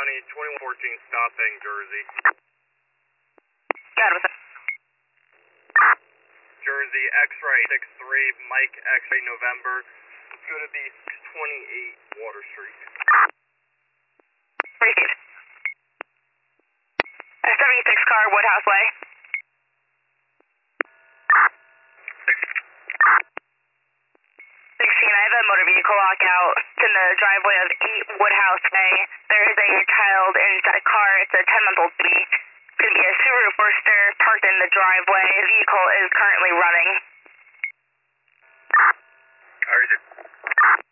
County, 2114 stopping Jersey. Got it. Jersey, X-ray 63, Mike X-ray November. It's going to be 628 Water Street. Received. 76 car, Woodhouse Way. 16, I have a motor vehicle lockout. It's in the driveway of 8 Woodhouse Way. There is a child inside a car. It's a 10-month-old baby. It's going to be a Subaru Forester parked in the driveway. The vehicle is currently running. All right.